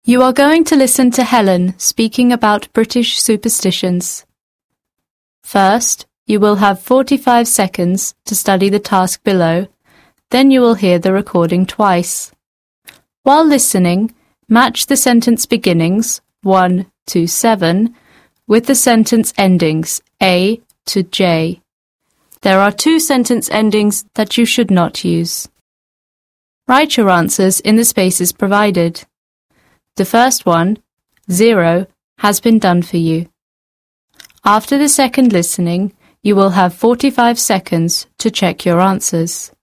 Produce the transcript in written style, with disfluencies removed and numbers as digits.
You are going to listen to Helen speaking about British superstitions. First, you will have 45 seconds to study the task below, then you will hear the recording twice. While listening, match the sentence beginnings 1 to 7 with the sentence endings A to J. There are 2 sentence endings that you should not use. Write your answers in the spaces provided. The first one, 0, has been done for you. After the second listening, you will have 45 seconds to check your answers.